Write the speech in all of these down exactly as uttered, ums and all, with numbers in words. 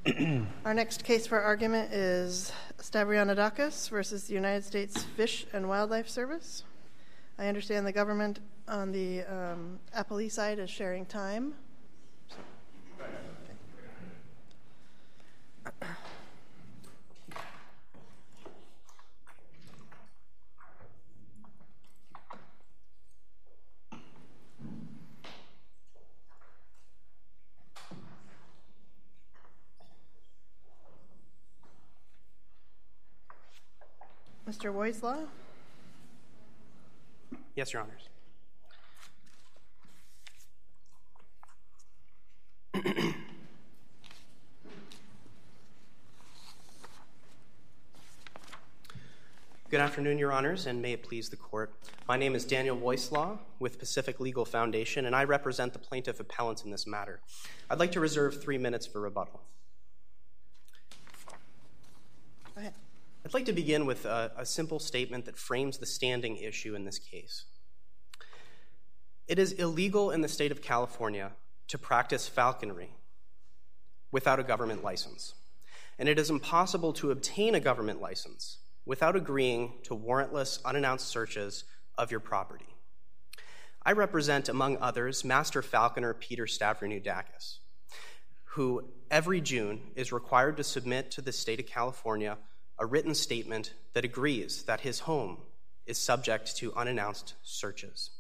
Our next case for argument is Stavrianidakis versus the United States Fish and Wildlife Service. I understand the government on the um, appellee side is sharing time. So, okay. Mister Woislaw? Yes, Your Honors. Good afternoon, Your Honors, and may it please the Court. My name is Daniel Woislaw with Pacific Legal Foundation, and I represent the plaintiff appellants in this matter. I'd like to reserve three minutes for rebuttal. Go ahead. I'd like to begin with a, a simple statement that frames the standing issue in this case. It is illegal in the state of California to practice falconry without a government license, and it is impossible to obtain a government license without agreeing to warrantless, unannounced searches of your property. I represent, among others, Master Falconer Peter Stavrianidakis, who every June is required to submit to the state of California a written statement that agrees that his home is subject to unannounced searches.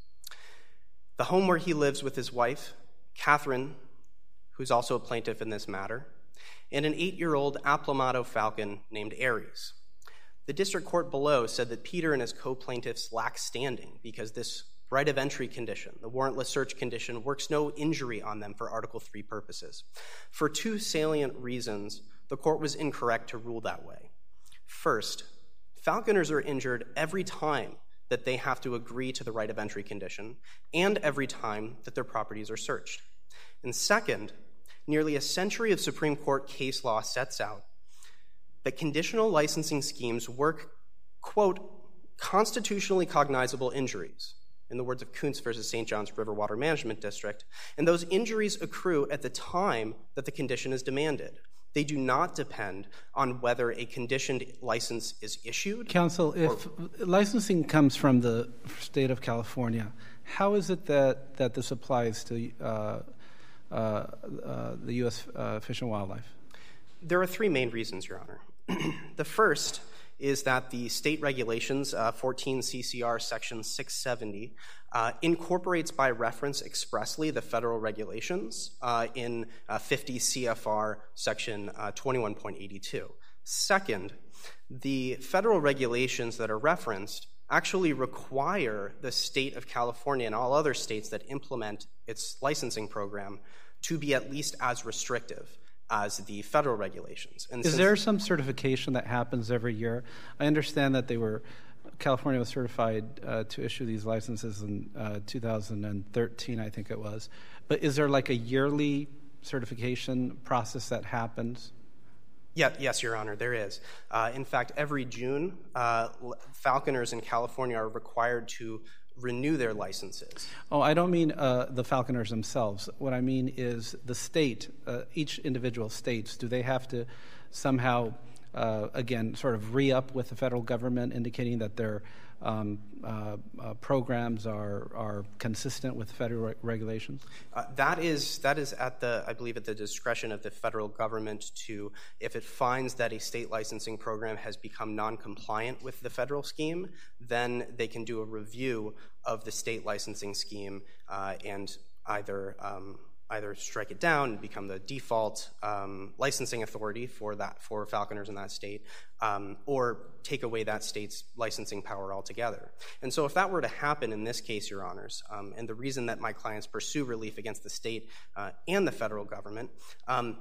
The home where he lives with his wife, Catherine, who's also a plaintiff in this matter, and an eight-year-old Aplomado falcon named Aries. The district court below said that Peter and his co-plaintiffs lack standing because this right of entry condition, the warrantless search condition, works no injury on them for Article three purposes. For two salient reasons, the court was incorrect to rule that way. First, falconers are injured every time that they have to agree to the right of entry condition and every time that their properties are searched. And second, nearly a century of Supreme Court case law sets out that conditional licensing schemes work, quote, constitutionally cognizable injuries, in the words of Kuntz versus Saint John's River Water Management District, and those injuries accrue at the time that the condition is demanded. They do not depend on whether a conditioned license is issued. Counsel, if or, licensing comes from the state of California, how is it that, that this applies to uh, uh, uh, the U S Uh, Fish and Wildlife? There are three main reasons, Your Honor. The first is that the state regulations, uh, fourteen C C R section six seventy, uh, incorporates by reference expressly the federal regulations uh, in uh, fifty C F R section uh, twenty-one point eighty-two. Second, the federal regulations that are referenced actually require the state of California and all other states that implement its licensing program to be at least as restrictive as the federal regulations. And is there some certification that happens every year? I understand that they were, California was certified uh, to issue these licenses in uh, two thousand thirteen, I think it was. But is there like a yearly certification process that happens? Yeah, yes, Your Honor, there is. Uh, in fact, every June, uh, falconers in California are required to renew their licenses. Oh, I don't mean uh, the falconers themselves. What I mean is the state, uh, each individual states, do they have to somehow, uh, again, sort of re-up with the federal government, indicating that their um, uh, uh, programs are are consistent with federal re- regulations? Uh, that is that is at the, I believe, at the discretion of the federal government to, if it finds that a state licensing program has become non-compliant with the federal scheme, then they can do a review of the state licensing scheme uh, and either um, either strike it down and become the default um, licensing authority for that for falconers in that state, um, or take away that state's licensing power altogether. And so if that were to happen in this case, Your Honors, um, and the reason that my clients pursue relief against the state uh, and the federal government um,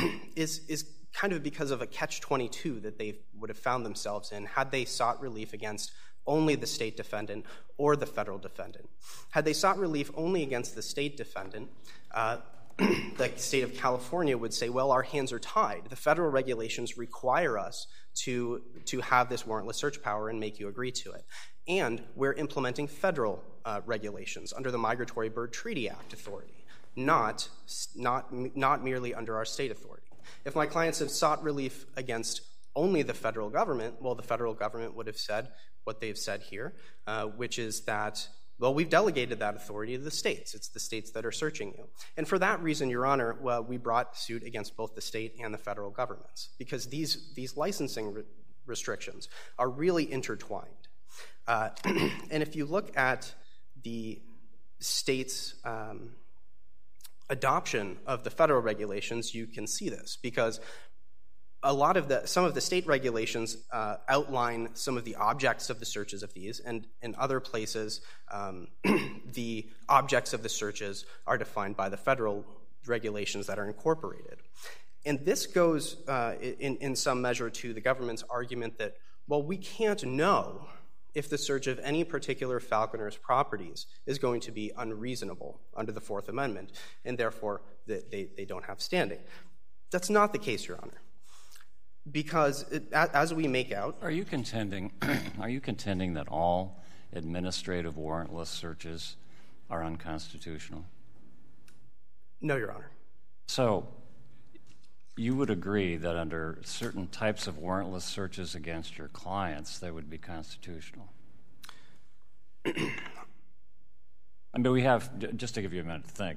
is is kind of because of a catch twenty-two that they would have found themselves in had they sought relief against only the state defendant or the federal defendant. Had they sought relief only against the state defendant, uh, the state of California would say, well, our hands are tied. The federal regulations require us to, to have this warrantless search power and make you agree to it. And we're implementing federal uh, regulations under the Migratory Bird Treaty Act authority, not, not, not merely under our state authority. If my clients have sought relief against only the federal government, well, the federal government would have said what they've said here, uh, which is that, well, we've delegated that authority to the states. It's the states that are searching you. And for that reason, Your Honor, well, we brought suit against both the state and the federal governments, because these, these licensing re- restrictions are really intertwined. Uh, and if you look at the state's um, adoption of the federal regulations, you can see this, because a lot of the, some of the state regulations uh, outline some of the objects of the searches of these, and in other places, um, the objects of the searches are defined by the federal regulations that are incorporated. And this goes uh, in, in some measure to the government's argument that, well, we can't know if the search of any particular falconer's properties is going to be unreasonable under the Fourth Amendment, and therefore they, they don't have standing. That's not the case, Your Honor. Because it, as we make out, are you contending? Are you contending that all administrative warrantless searches are unconstitutional? No, Your Honor. So, you would agree that under certain types of warrantless searches against your clients, they would be constitutional? I mean, we have, just to give you a minute to think,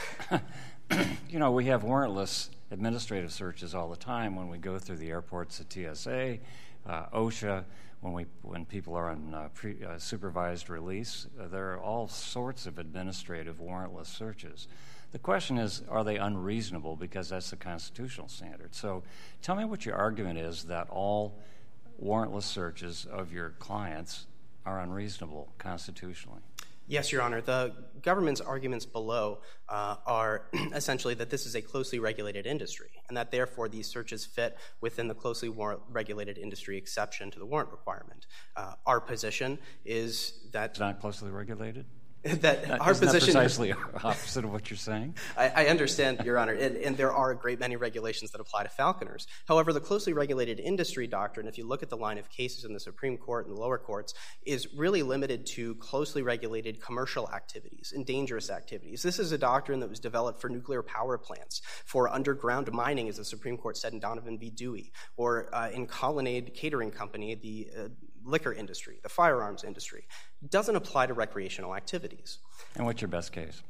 you know, we have warrantless administrative searches all the time when we go through the airports at T S A, uh, OSHA, when we when people are on uh, pre, uh, supervised release. Uh, there are all sorts of administrative warrantless searches. The question is, are they unreasonable? Because that's the constitutional standard. So tell me what your argument is that all warrantless searches of your clients are unreasonable constitutionally. Yes, Your Honor. The government's arguments below uh, are essentially that this is a closely regulated industry, and that therefore these searches fit within the closely warrant regulated industry exception to the warrant requirement. Uh, our position is that... It's not closely regulated? that That, our isn't position that precisely opposite of what you're saying? I, I understand, Your Honor, and, and there are a great many regulations that apply to falconers. However, the closely regulated industry doctrine, if you look at the line of cases in the Supreme Court and the lower courts, is really limited to closely regulated commercial activities and dangerous activities. This is a doctrine that was developed for nuclear power plants, for underground mining, as the Supreme Court said in Donovan v. Dewey, or uh, in Colonnade Catering Company, the uh, liquor industry, the firearms industry. It doesn't apply to recreational activities. And what's your best case?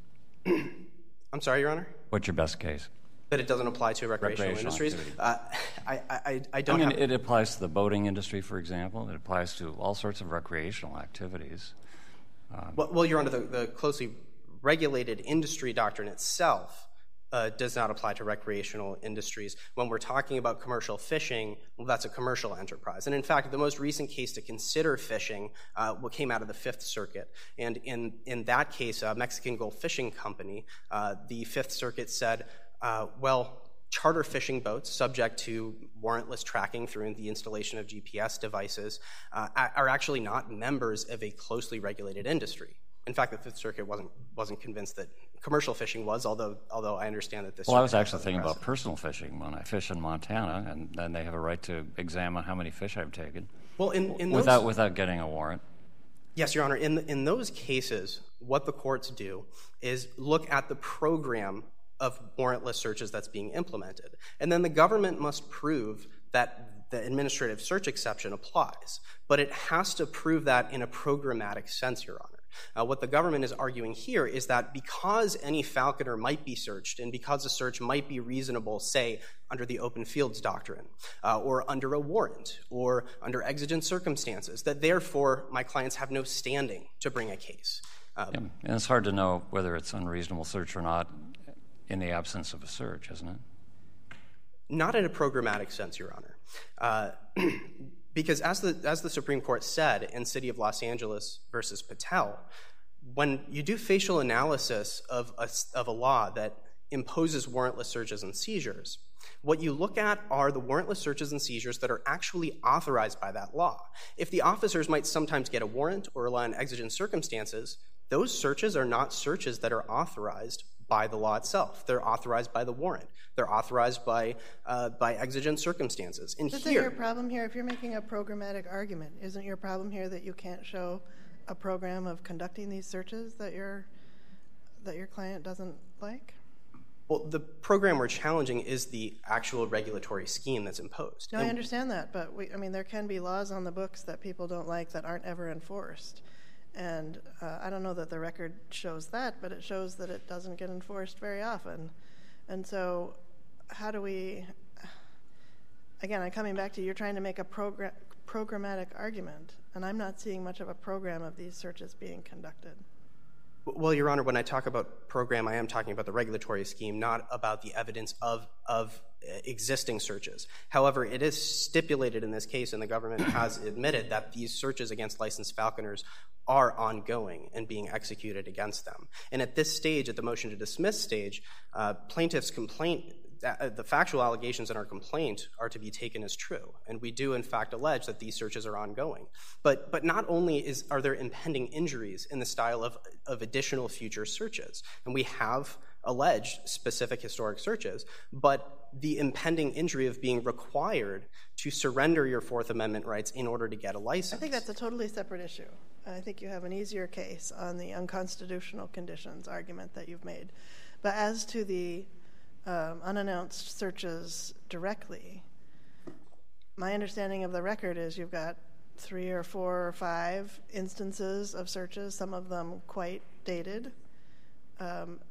I'm sorry, Your Honor? What's your best case? That it doesn't apply to recreational, Recreational industries? Uh, I, I, I don't I mean, have... it applies to the boating industry, for example. It applies to all sorts of recreational activities. Um, well, well, Your Honor, the, the closely regulated industry doctrine itself uh, does not apply to recreational industries. When we're talking about commercial fishing, well, that's a commercial enterprise. And in fact, the most recent case to consider fishing uh, what came out of the Fifth Circuit. And in, in that case, uh, Mexican Gulf Fishing Company, uh, the Fifth Circuit said, uh, well, charter fishing boats subject to warrantless tracking through the installation of G P S devices uh, are actually not members of a closely regulated industry. In fact, the Fifth Circuit wasn't wasn't convinced that commercial fishing was, although although I understand that this. Well, I was actually thinking about personal fishing when I fish in Montana, and then they have a right to examine how many fish I've taken. Well, in, in without those, without getting a warrant. Yes, Your Honor. In in those cases, what the courts do is look at the program of warrantless searches that's being implemented, and then the government must prove that the administrative search exception applies, but it has to prove that in a programmatic sense, Your Honor. Uh, what the government is arguing here is that because any falconer might be searched and because a search might be reasonable, say, under the open fields doctrine, uh, or under a warrant, or under exigent circumstances, that therefore my clients have no standing to bring a case. Um, Yeah. And it's hard to know whether it's unreasonable search or not in the absence of a search, isn't it? Not in a programmatic sense, Your Honor. Uh, because as the, as the Supreme Court said in City of Los Angeles versus Patel, when you do facial analysis of a, of a law that imposes warrantless searches and seizures, what you look at are the warrantless searches and seizures that are actually authorized by that law. If the officers might sometimes get a warrant or rely on exigent circumstances, those searches are not searches that are authorized by the law itself. They're authorized by the warrant. They're authorized by uh, by exigent circumstances. And Isn't here, your problem here, if you're making a programmatic argument, isn't your problem here that you can't show a program of conducting these searches that your that your client doesn't like? Well, the program we're challenging is the actual regulatory scheme that's imposed. No, and I understand that, but we, I mean, there can be laws on the books that people don't like that aren't ever enforced. And uh, I don't know that the record shows that, but it shows that it doesn't get enforced very often. And so how do we, again, I'm coming back to you're trying to make a program, programmatic argument, and I'm not seeing much of a program of these searches being conducted. Well, Your Honor, when I talk about program, I am talking about the regulatory scheme, not about the evidence of, of existing searches. However, it is stipulated in this case, and the government has admitted that these searches against licensed falconers are ongoing and being executed against them. And at this stage, at the motion to dismiss stage, uh, plaintiff's complaint, uh, the factual allegations in our complaint are to be taken as true. And we do, in fact, allege that these searches are ongoing. But but not only is are there impending injuries in the style of, of additional future searches, and we have alleged specific historic searches, but the impending injury of being required to surrender your Fourth Amendment rights in order to get a license. I think that's a totally separate issue. I think you have an easier case on the unconstitutional conditions argument that you've made. But as to the um, unannounced searches directly, my understanding of the record is you've got three or four or five instances of searches, some of them quite dated. Um,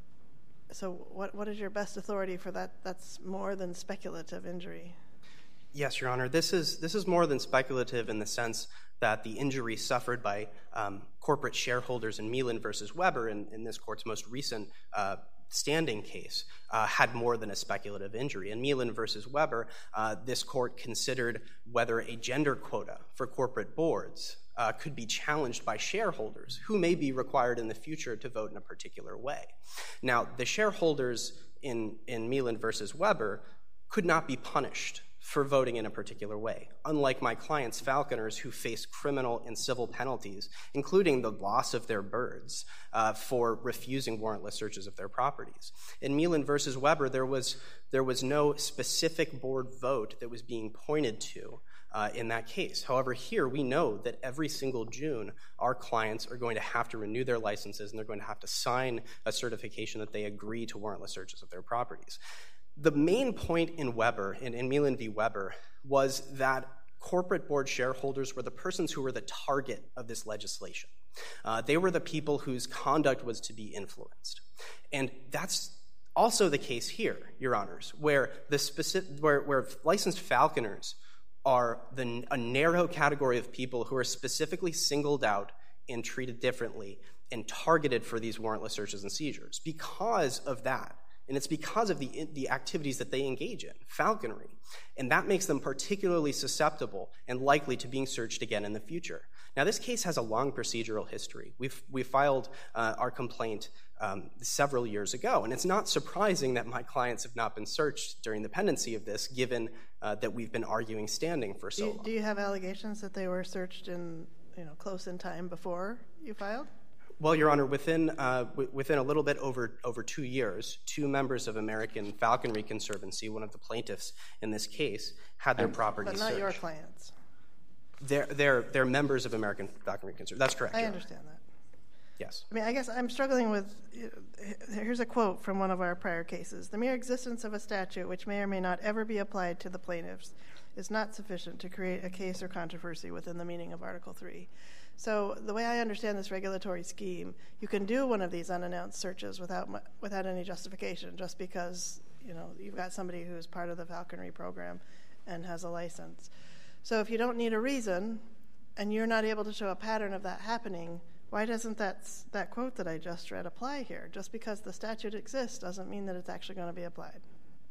so what what is your best authority for that? That's more than speculative injury. Yes, Your Honor. This is this is more than speculative in the sense that the injury suffered by um, corporate shareholders in Meelan versus Weber, in, in this court's most recent uh, standing case, uh, had more than a speculative injury. In Meelan versus Weber, uh, this court considered whether a gender quota for corporate boards uh, could be challenged by shareholders who may be required in the future to vote in a particular way. Now, the shareholders in, in Meelan versus Weber could not be punished for voting in a particular way, unlike my clients, falconers, who face criminal and civil penalties, including the loss of their birds, uh, for refusing warrantless searches of their properties. In Meelan versus Weber, there was, there was no specific board vote that was being pointed to uh, in that case. However, here we know that every single June, our clients are going to have to renew their licenses, and they're going to have to sign a certification that they agree to warrantless searches of their properties. The main point in Weber, in, in Meelan v. Weber, was that corporate board shareholders were the persons who were the target of this legislation. Uh, they were the people whose conduct was to be influenced. And that's also the case here, Your Honors, where the specific, where, where licensed falconers are the, a narrow category of people who are specifically singled out and treated differently and targeted for these warrantless searches and seizures. Because of that, and it's because of the, the activities that they engage in, falconry. And that makes them particularly susceptible and likely to being searched again in the future. Now, this case has a long procedural history. We've, we filed uh, our complaint um, several years ago, and it's not surprising that my clients have not been searched during the pendency of this, given uh, that we've been arguing standing for so do you, long. Do you have allegations that they were searched in, you know, close in time before you filed? Well, Your Honor, within uh, w- within a little bit over over two years, two members of American Falconry Conservancy, one of the plaintiffs in this case, had their property searched. But not searched. your clients. They're they're they're members of American Falconry Conservancy. That's correct. I Your Honor. understand that. Yes. I mean, I guess I'm struggling with, here's a quote from one of our prior cases. The mere existence of a statute which may or may not ever be applied to the plaintiffs is not sufficient to create a case or controversy within the meaning of Article three. So the way I understand this regulatory scheme, you can do one of these unannounced searches without without any justification, just because, you know, you've got somebody who's part of the falconry program and has a license. So if you don't need a reason and you're not able to show a pattern of that happening, why doesn't that that quote that I just read apply here? Just because the statute exists doesn't mean that it's actually going to be applied.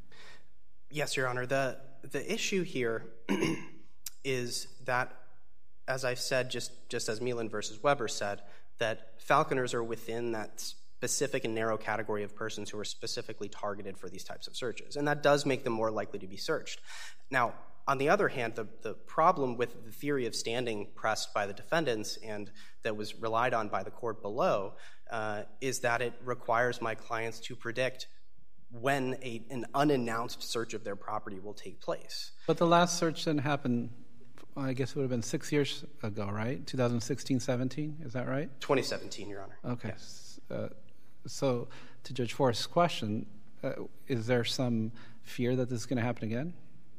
Yes, Your Honor. The the issue here is that, as I've said, just, just as Meelan versus Weber said, that falconers are within that specific and narrow category of persons who are specifically targeted for these types of searches. And that does make them more likely to be searched. Now, on the other hand, the, the problem with the theory of standing pressed by the defendants and that was relied on by the court below uh, is that it requires my clients to predict when a, an unannounced search of their property will take place. But the last search didn't happen, I guess it would have been six years ago, right? twenty sixteen seventeen, is that right? twenty seventeen, Your Honor. Okay. Yes. Uh, so to Judge Forrest's question, uh, is there some fear that this is going to happen again?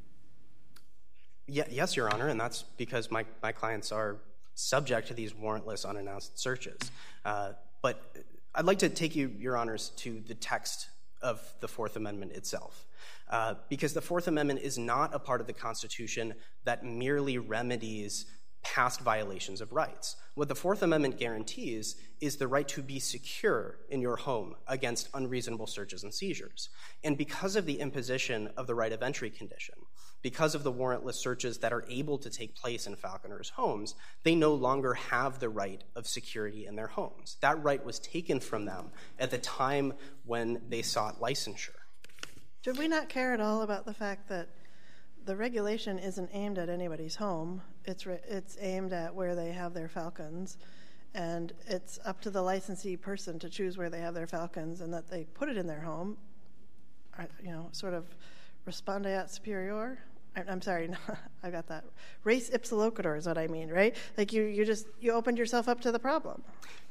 Yeah, yes, Your Honor, and that's because my, my clients are subject to these warrantless, unannounced searches. Uh, but I'd like to take you, Your Honors, to the text of the Fourth Amendment itself, uh, because the Fourth Amendment is not a part of the Constitution that merely remedies past violations of rights. What the Fourth Amendment guarantees is the right to be secure in your home against unreasonable searches and seizures. And because of the imposition of the right of entry condition, because of the warrantless searches that are able to take place in falconers' homes, they no longer have the right of security in their homes. That right was taken from them at the time when they sought licensure. Should we not care at all about the fact that the regulation isn't aimed at anybody's home? It's re- it's aimed at where they have their falcons, and it's up to the licensee person to choose where they have their falcons, and that they put it in their home. You know, sort of respondeat superior. I, I'm sorry, I got that. Res ipsa loquitur is what I mean, right? Like you, you just you opened yourself up to the problem.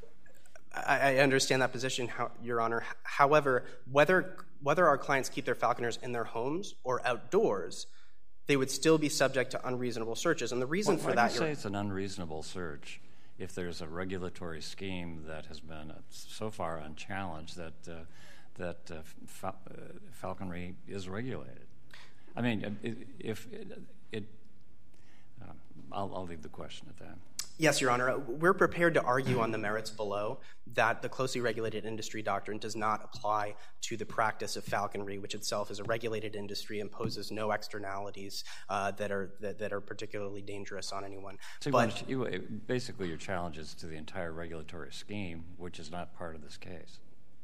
I, I understand that position, Your Honor. However, whether whether our clients keep their falconers in their homes or outdoors, they would still be subject to unreasonable searches. And the reason well, for why that— do you say it's an unreasonable search if there's a regulatory scheme that has been uh, so far unchallenged that uh, that uh, fa- uh, falconry is regulated? I mean, if it, it uh, I'll, I'll leave the question at that. Yes, Your Honor. We're prepared to argue on the merits below that the closely regulated industry doctrine does not apply to the practice of falconry, which itself is a regulated industry and poses no externalities uh, that are that, that are particularly dangerous on anyone. So but you, basically, your challenge is to the entire regulatory scheme, which is not part of this case.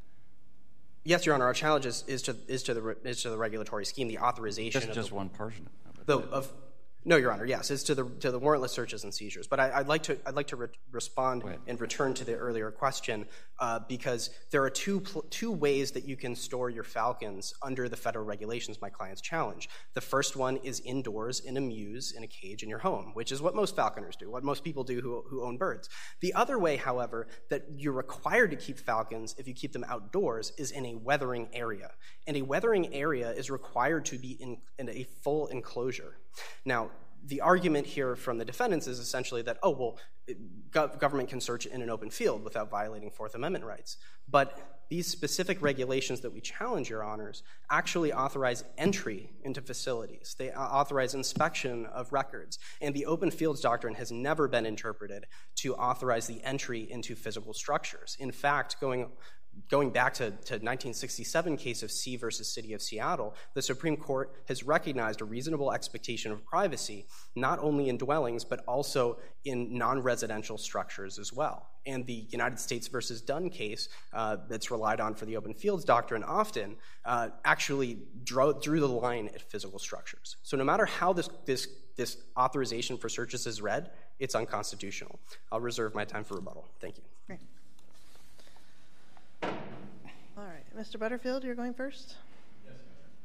Yes, Your Honor. Our challenge is, is to is to the is to the regulatory scheme, the authorization Just, of just the, one portion of it. the, of. No, Your Honor. Yes, it's to the to the warrantless searches and seizures. But I, I'd like to I'd like to re- respond and return to the earlier question uh, because there are two pl- two ways that you can store your falcons under the federal regulations my clients challenge. The first one is indoors in a mews in a cage in your home, which is what most falconers do, what most people do who who own birds. The other way, however, that you're required to keep falcons if you keep them outdoors is in a weathering area, and a weathering area is required to be in, in a full enclosure. Now, the argument here from the defendants is essentially that, oh, well, it, gov- government can search in an open field without violating Fourth Amendment rights. But these specific regulations that we challenge, Your Honors, actually authorize entry into facilities. They authorize inspection of records. And the open fields doctrine has never been interpreted to authorize the entry into physical structures. In fact, going Going back to, to nineteen sixty-seven case of C versus City of Seattle, the Supreme Court has recognized a reasonable expectation of privacy, not only in dwellings, but also in non-residential structures as well. And the United States versus Dunn case uh, that's relied on for the open fields doctrine often uh, actually drew, drew the line at physical structures. So no matter how this, this, this authorization for searches is read, it's unconstitutional. I'll reserve my time for rebuttal. Thank you. Great. All right, Mister Butterfield, you're going first. Yes,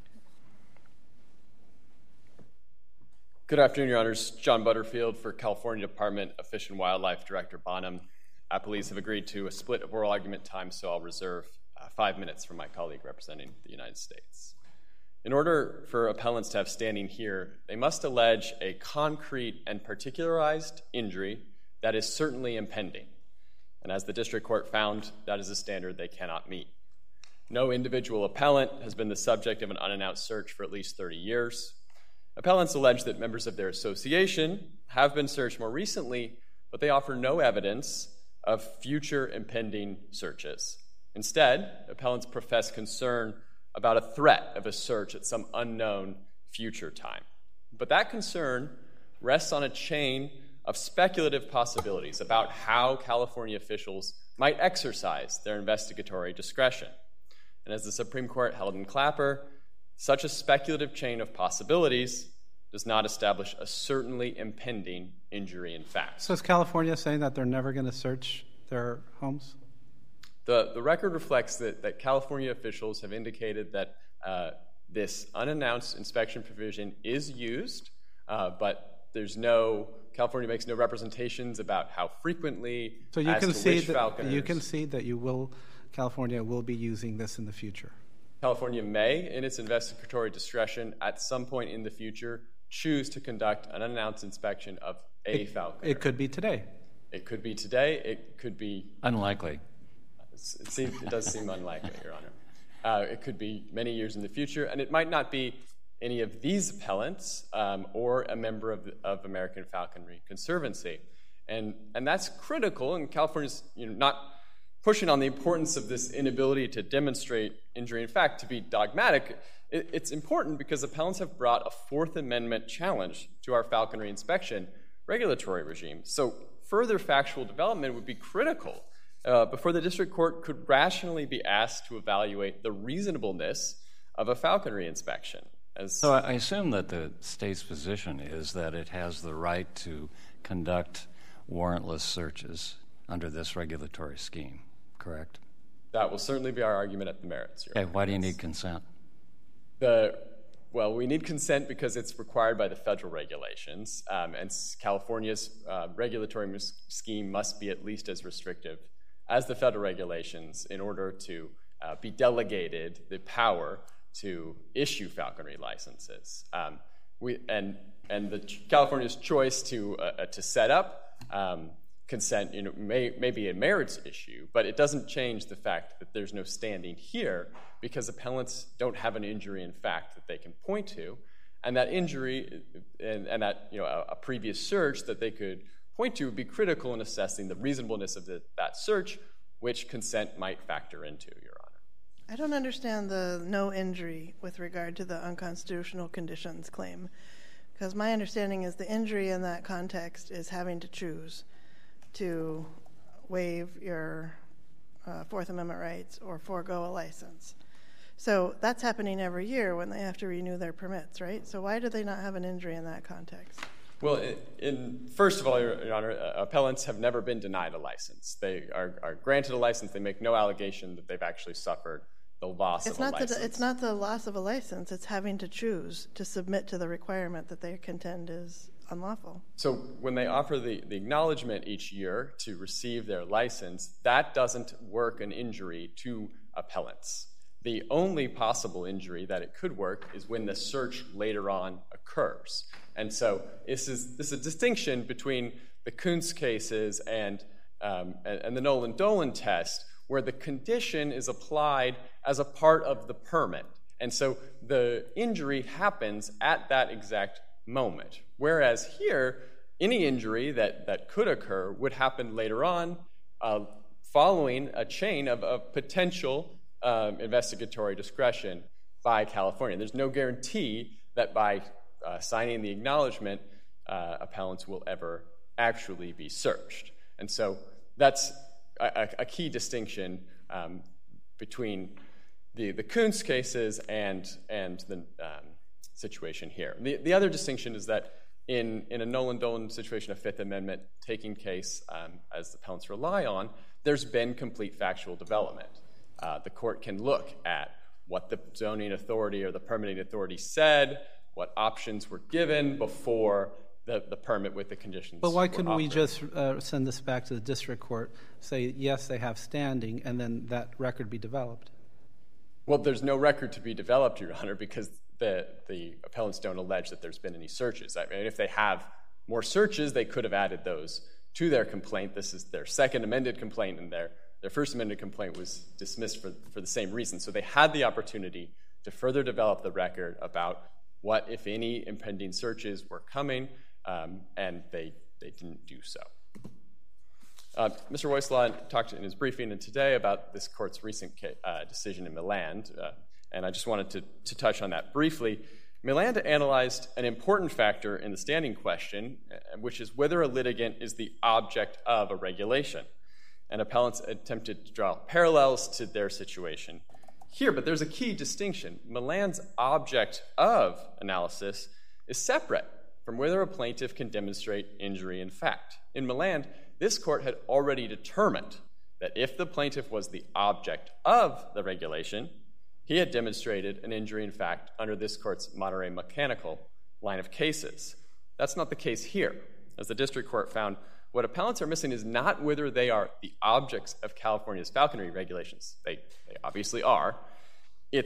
Good afternoon, Your Honors. John Butterfield for California Department of Fish and Wildlife, Director Bonham. Appellees have agreed to a split of oral argument time, so I'll reserve uh, five minutes for my colleague representing the United States. In order for appellants to have standing here, they must allege a concrete and particularized injury that is certainly impending. And as the district court found, that is a standard they cannot meet. No individual appellant has been the subject of an unannounced search for at least thirty years. Appellants allege that members of their association have been searched more recently, but they offer no evidence of future impending searches. Instead, appellants profess concern about a threat of a search at some unknown future time. But that concern rests on a chain of speculative possibilities about how California officials might exercise their investigatory discretion. And as the Supreme Court held in Clapper, such a speculative chain of possibilities does not establish a certainly impending injury in fact. So is California saying that they're never going to search their homes? The, the record reflects that, that California officials have indicated that uh, this unannounced inspection provision is used, uh, but there's no, California makes no representations about how frequently, so you as can to see which that falconers. You can see that you will, California will be using this in the future. California may, in its investigatory discretion, at some point in the future, choose to conduct an unannounced inspection of a it, falconer. It could be today. It could be today. It could be... Unlikely. It, seems, it does seem unlikely, Your Honor. Uh, it could be many years in the future, and it might not be any of these appellants um, or a member of, of American Falconry Conservancy. And, and that's critical, and California's you know, not pushing on the importance of this inability to demonstrate injury in fact to be dogmatic. It, it's important because appellants have brought a Fourth Amendment challenge to our falconry inspection regulatory regime. So further factual development would be critical uh, before the district court could rationally be asked to evaluate the reasonableness of a falconry inspection. As so I assume that the state's position is that it has the right to conduct warrantless searches under this regulatory scheme, correct? That will certainly be our argument at the merits. Your Okay, Honor. why do you need consent? The Well, we need consent because it's required by the federal regulations, um, and California's uh, regulatory mis- scheme must be at least as restrictive as the federal regulations in order to uh, be delegated the power to issue falconry licenses. Um, we and and the California's choice to uh, to set up um, consent, you know, may may be a merits issue, but it doesn't change the fact that there's no standing here because appellants don't have an injury in fact that they can point to, and that injury and, and that you know a, a previous search that they could point to would be critical in assessing the reasonableness of the, that search, which consent might factor into, Your Honor. I don't understand the no injury with regard to the unconstitutional conditions claim, because my understanding is the injury in that context is having to choose to waive your uh, Fourth Amendment rights or forego a license. So that's happening every year when they have to renew their permits, right? So why do they not have an injury in that context? Well, in, in first of all, Your, Your Honor, uh, appellants have never been denied a license. They are, are granted a license. They make no allegation that they've actually suffered the loss it's of a not license. The, it's not the loss of a license. It's having to choose to submit to the requirement that they contend is unlawful. So when they offer the, the acknowledgement each year to receive their license, that doesn't work an injury to appellants. The only possible injury that it could work is when the search later on occurs. And so this is, this is a distinction between the Kuntz cases and, um, and, and the Nolan-Dolan test, where the condition is applied as a part of the permit. And so the injury happens at that exact moment. Whereas here, any injury that, that could occur would happen later on uh, following a chain of, of potential um, investigatory discretion by California. There's no guarantee that by uh, signing the acknowledgement, uh, appellants will ever actually be searched. And so that's a, a key distinction um, between the, the Kuntz cases and, and the um, situation here. The, the other distinction is that in, in a Nolan-Dolan situation, a Fifth Amendment taking case, um, as the appellants rely on, there's been complete factual development. Uh, the court can look at what the zoning authority or the permitting authority said, what options were given before the, the permit with the conditions. But why couldn't were we offered. just uh, send this back to the district court, say, yes, they have standing, and then that record be developed? Well, there's no record to be developed, Your Honor, because the, the appellants don't allege that there's been any searches. I mean, if they have more searches, they could have added those to their complaint. This is their second amended complaint, and their, their first amended complaint was dismissed for, for the same reason. So they had the opportunity to further develop the record about what, if any, impending searches were coming, um, and they, they didn't do so. Uh, Mister Woislaw talked in his briefing and today about this court's recent uh, decision in Milland, uh, and I just wanted to, to touch on that briefly. Milland analyzed an important factor in the standing question, which is whether a litigant is the object of a regulation. And appellants attempted to draw parallels to their situation here, but there's a key distinction. Milland's object of analysis is separate from whether a plaintiff can demonstrate injury in fact. In Milland, this court had already determined that if the plaintiff was the object of the regulation, he had demonstrated an injury in fact under this court's Monterey Mechanical line of cases. That's not the case here. As the district court found, what appellants are missing is not whether they are the objects of California's falconry regulations. They, they obviously are. It's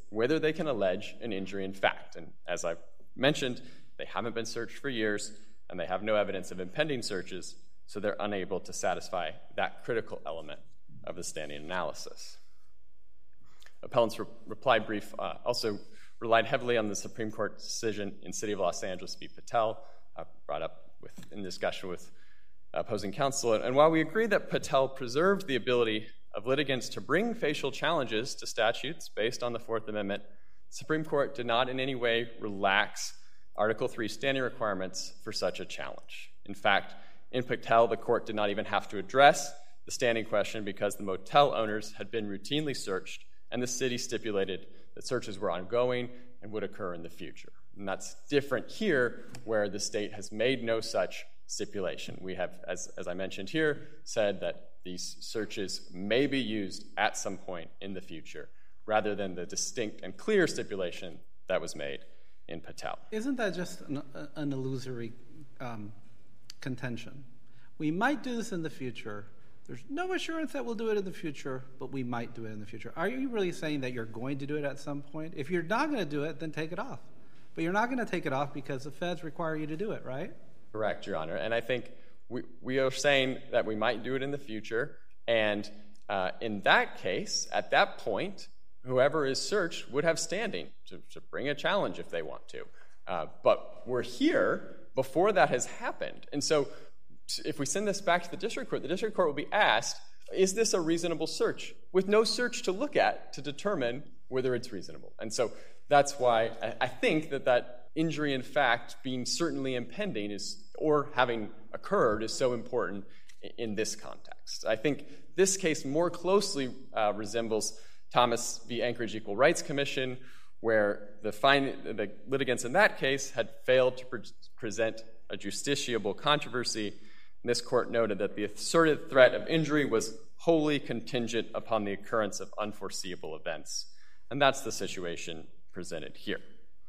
whether they can allege an injury in fact. And as I've mentioned, they haven't been searched for years, and they have no evidence of impending searches, so they're unable to satisfy that critical element of the standing analysis. Appellant's re- reply brief uh, also relied heavily on the Supreme Court decision in City of Los Angeles v. Patel, uh, brought up with, in discussion with opposing counsel. And while we agree that Patel preserved the ability of litigants to bring facial challenges to statutes based on the Fourth Amendment, the Supreme Court did not in any way relax Article three standing requirements for such a challenge. In fact, in Patel, the court did not even have to address the standing question because the motel owners had been routinely searched, and the city stipulated that searches were ongoing and would occur in the future. And that's different here, where the state has made no such stipulation. We have, as, as I mentioned here, said that these searches may be used at some point in the future, rather than the distinct and clear stipulation that was made in Patel. Isn't that just an, an illusory um, contention? We might do this in the future. There's no assurance that we'll do it in the future, but we might do it in the future. Are you really saying that you're going to do it at some point? If you're not going to do it, then take it off. But you're not going to take it off because the feds require you to do it, right? Correct, Your Honor. And I think we, we are saying that we might do it in the future. And uh, in that case, at that point, whoever is searched would have standing to, to bring a challenge if they want to. Uh, but we're here before that has happened. And so if we send this back to the district court, the district court will be asked, is this a reasonable search? With no search to look at to determine whether it's reasonable. And so that's why I think that that injury in fact being certainly impending is, or having occurred, is so important in this context. I think this case more closely uh, resembles Thomas v. Anchorage Equal Rights Commission, where the, fin- the litigants in that case had failed to pre- present a justiciable controversy. And this court noted that the asserted threat of injury was wholly contingent upon the occurrence of unforeseeable events. And that's the situation presented here.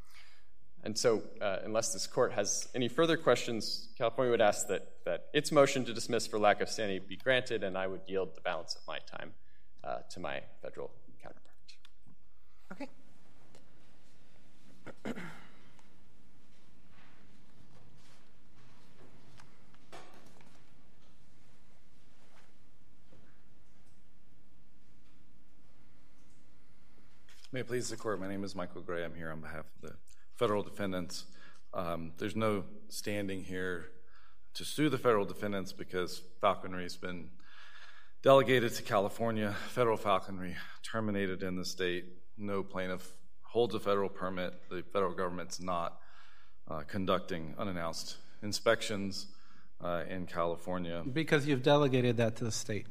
And so, uh, unless this court has any further questions, California would ask that, that its motion to dismiss for lack of standing be granted, and I would yield the balance of my time uh, to my federal counterpart. Okay. May it please the court, my name is Michael Gray. I'm here on behalf of the federal defendants. Um, there's no standing here to sue the federal defendants because falconry has been delegated to California. Federal falconry terminated in the state. No plaintiff holds a federal permit. The federal government's not uh, conducting unannounced inspections uh, in California. Because you've delegated that to the state.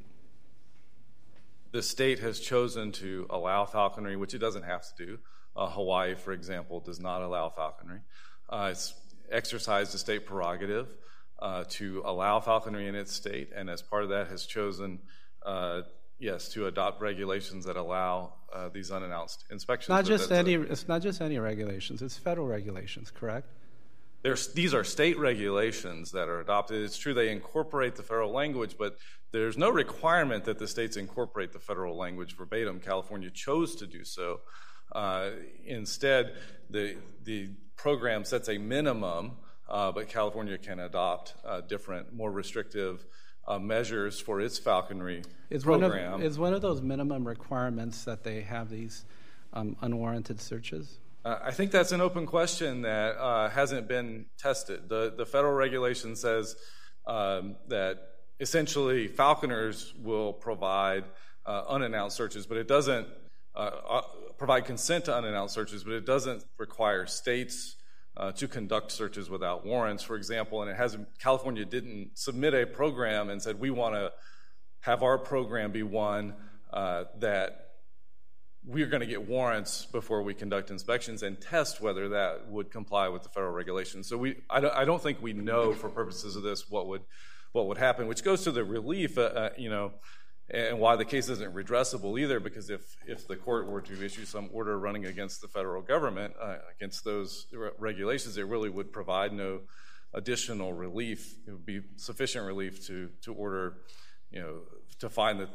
The state has chosen to allow falconry, which it doesn't have to do. Uh, Hawaii, for example, does not allow falconry. Uh, it's exercised a state prerogative uh, to allow falconry in its state, and as part of that has chosen, uh, yes, to adopt regulations that allow uh, these unannounced inspections. Not just any. A, it's not just any regulations. It's federal regulations, correct? There's, these are state regulations that are adopted. It's true they incorporate the federal language, but there's no requirement that the states incorporate the federal language verbatim. California chose to do so. Uh, instead, the the program sets a minimum, uh, but California can adopt uh, different, more restrictive uh, measures for its falconry is program. One of, is one of those minimum requirements that they have these um, unwarranted searches? Uh, I think that's an open question that uh, hasn't been tested. The, the federal regulation says um, that essentially falconers will provide uh, unannounced searches, but it doesn't uh, uh, provide consent to unannounced searches, but it doesn't require states uh, to conduct searches without warrants, for example. And it hasn't. California didn't submit a program and said we want to have our program be one uh, that we're going to get warrants before we conduct inspections and test whether that would comply with the federal regulations. So we, I don't, I don't think we know for purposes of this what would, what would happen, which goes to the relief, uh, uh, you know, and why the case isn't redressable either. Because if if the court were to issue some order running against the federal government uh, against those re- regulations, it really would provide no additional relief. It would be sufficient relief to to order, you know, to find that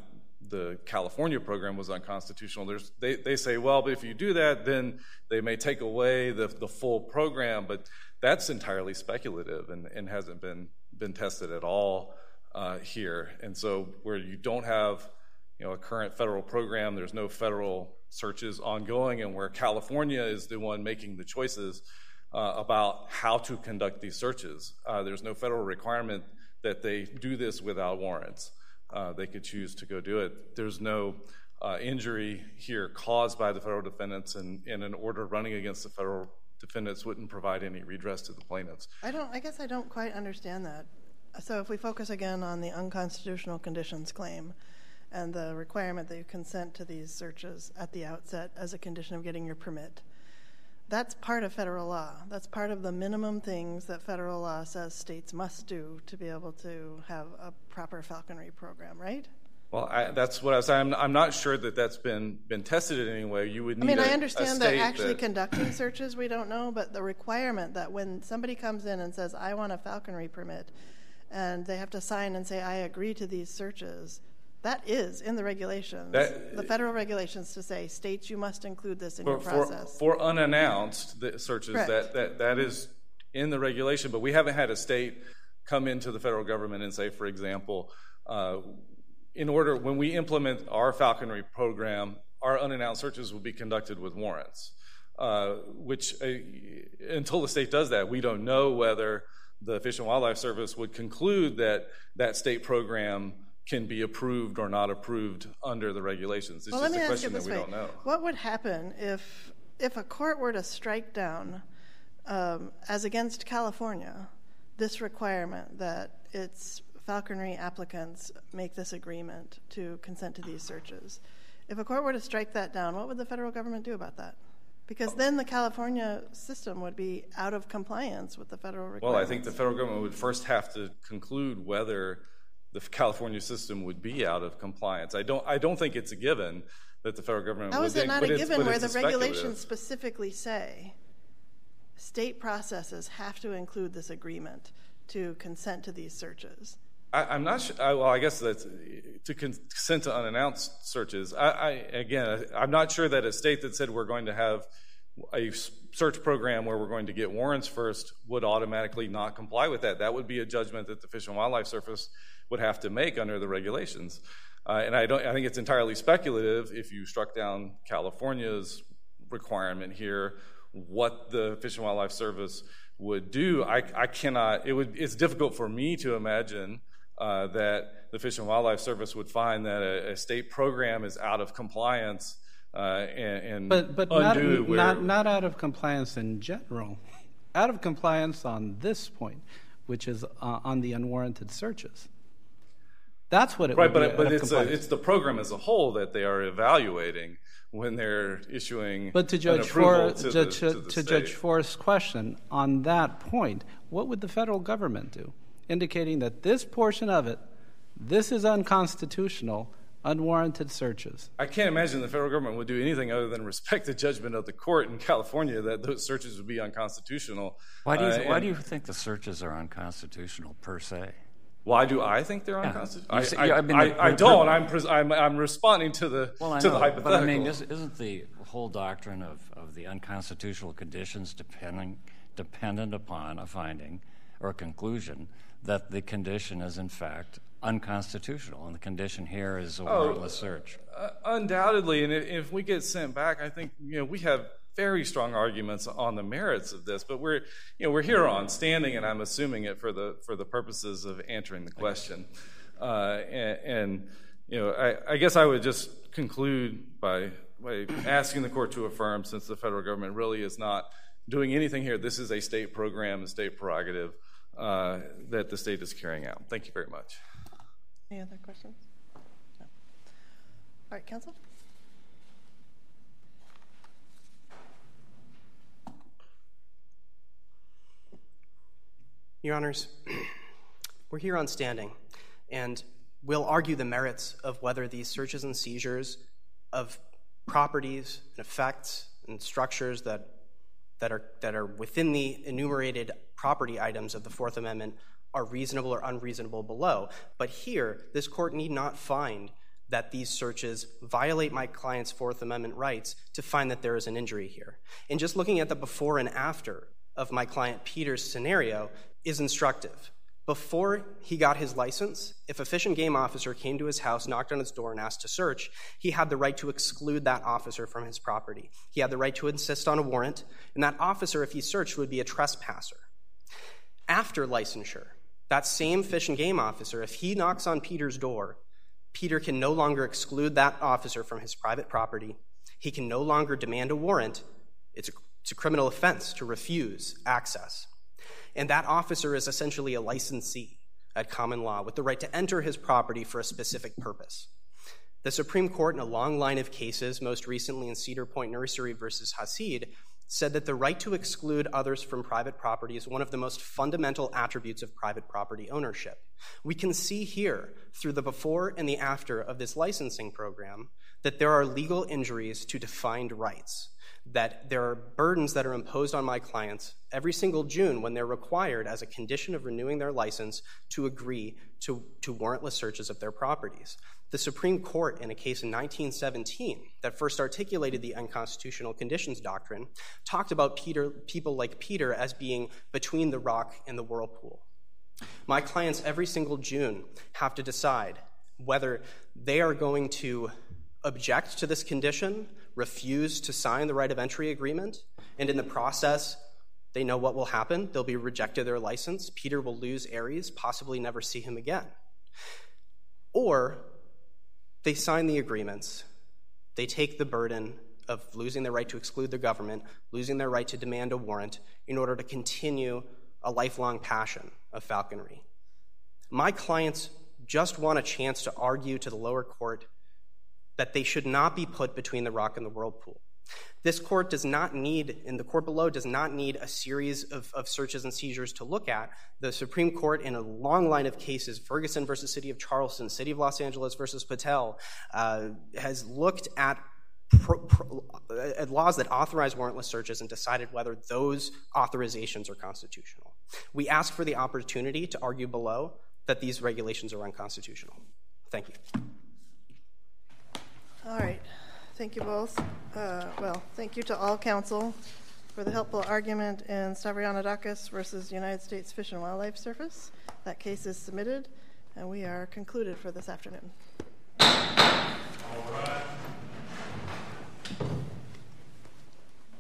the California program was unconstitutional. There's, they, they say, well, but if you do that, then they may take away the, the full program, but that's entirely speculative and, and hasn't been, been tested at all uh, here. And so where you don't have you know, a current federal program, there's no federal searches ongoing, and where California is the one making the choices uh, about how to conduct these searches. Uh, there's no federal requirement that they do this without warrants. Uh, they could choose to go do it. There's no uh, injury here caused by the federal defendants, and, and an order running against the federal defendants wouldn't provide any redress to the plaintiffs. I don't. I guess I don't quite understand that. So if we focus again on the unconstitutional conditions claim and the requirement that you consent to these searches at the outset as a condition of getting your permit, that's part of federal law. That's part of the minimum things that federal law says states must do to be able to have a proper falconry program, right? Well, I, that's what I was saying. I'm, I'm not sure that that's been been tested in any way. You would need I mean, a, I understand that actually that... conducting searches, we don't know, but the requirement that when somebody comes in and says, I want a falconry permit, and they have to sign and say, I agree to these searches, that is in the regulations, that, the federal regulations, to say, states, you must include this in for, your process. For, for unannounced searches, that, that, that is in the regulation, but we haven't had a state come into the federal government and say, for example, uh, in order, when we implement our falconry program, our unannounced searches will be conducted with warrants, uh, which uh, until the state does that, we don't know whether the Fish and Wildlife Service would conclude that that state program can be approved or not approved under the regulations. It's well, just let me a ask you question that this we way. don't know. What would happen if if a court were to strike down, um, as against California, this requirement that its falconry applicants make this agreement to consent to these searches? If a court were to strike that down, what would the federal government do about that? Because then the California system would be out of compliance with the federal requirements. Well, I think the federal government would first have to conclude whether the California system would be out of compliance. I don't I don't think it's a given that the federal government How would. How is it not a given where the regulations speculative. specifically say state processes have to include this agreement to consent to these searches? I, I'm not sure. I, well, I guess that's to consent to unannounced searches. I, I again, I'm not sure that a state that said we're going to have a search program where we're going to get warrants first would automatically not comply with that. That would be a judgment that the Fish and Wildlife Service would have to make under the regulations. Uh, and I don't. I think it's entirely speculative if you struck down California's requirement here, what the Fish and Wildlife Service would do. I, I cannot. It would. It's difficult for me to imagine uh, that the Fish and Wildlife Service would find that a, a state program is out of compliance uh, and, and but but undo not, where, not not out of compliance in general, out of compliance on this point, which is uh, on the unwarranted searches. That's what it right, would but be but out of it's a, it's the program as a whole that they are evaluating when they're issuing. But to Judge For, to, to, to, to Judge Forrest's question on that point, what would the federal government do, indicating that this portion of it, this is unconstitutional, unwarranted searches? I can't imagine the federal government would do anything other than respect the judgment of the court in California that those searches would be unconstitutional. Why do you th- uh, why do you think the searches are unconstitutional per se? Why do I think they're Yeah. unconstitutional? You say- I, yeah, I, I mean, I, the- I the- don't. I'm, pres- I'm I'm responding to the Well, I to know, the hypothetical. but I mean, is, isn't the whole doctrine of, of the unconstitutional conditions depending dependent upon a finding or a conclusion that the condition is in fact unconstitutional, and the condition here is a warrantless search? Uh, undoubtedly, and if we get sent back, I think you know we have very strong arguments on the merits of this. But we're you know we're here on standing, and I'm assuming it for the for the purposes of answering the question. Uh, and, and you know, I, I guess I would just conclude by, by asking the court to affirm, since the federal government really is not doing anything here. This is a state program, a state prerogative uh, that the state is carrying out. Thank you very much. Any other questions? No. All right, counsel. Your Honors, we're here on standing, and we'll argue the merits of whether these searches and seizures of properties and effects and structures that that are that are within the enumerated property items of the Fourth Amendment are reasonable or unreasonable below. But here, this court need not find that these searches violate my client's Fourth Amendment rights to find that there is an injury here. And just looking at the before and after of my client Peter's scenario is instructive. Before he got his license, if a Fish and Game officer came to his house, knocked on his door, and asked to search, he had the right to exclude that officer from his property. He had the right to insist on a warrant, and that officer, if he searched, would be a trespasser. After licensure, that same Fish and Game officer, if he knocks on Peter's door, Peter can no longer exclude that officer from his private property. He can no longer demand a warrant. It's a, it's a criminal offense to refuse access. And that officer is essentially a licensee at common law with the right to enter his property for a specific purpose. The Supreme Court, in a long line of cases, most recently in Cedar Point Nursery versus Hasid, said that the right to exclude others from private property is one of the most fundamental attributes of private property ownership. We can see here, through the before and the after of this licensing program, that there are legal injuries to defined rights, that there are burdens that are imposed on my clients every single June when they're required, as a condition of renewing their license, to agree to, to warrantless searches of their properties. The Supreme Court, in a case in nineteen seventeen that first articulated the unconstitutional conditions doctrine, talked about Peter, people like Peter as being between the rock and the whirlpool. My clients every single June have to decide whether they are going to object to this condition, refuse to sign the right of entry agreement, and in the process, they know what will happen. They'll be rejected their license. Peter will lose Aries, possibly never see him again. Or they sign the agreements. They take the burden of losing their right to exclude the government, losing their right to demand a warrant in order to continue a lifelong passion of falconry. My clients just want a chance to argue to the lower court that they should not be put between the rock and the whirlpool. This court does not need, and the court below does not need a series of, of searches and seizures to look at. The Supreme Court, in a long line of cases, Ferguson versus City of Charleston, City of Los Angeles versus Patel, uh, has looked at, pro, pro, at laws that authorize warrantless searches and decided whether those authorizations are constitutional. We ask for the opportunity to argue below that these regulations are unconstitutional. Thank you. All right. Thank you both. Uh, well, thank you to all counsel for the helpful argument in Stavrianidakis versus United States Fish and Wildlife Service. That case is submitted, and we are concluded for this afternoon.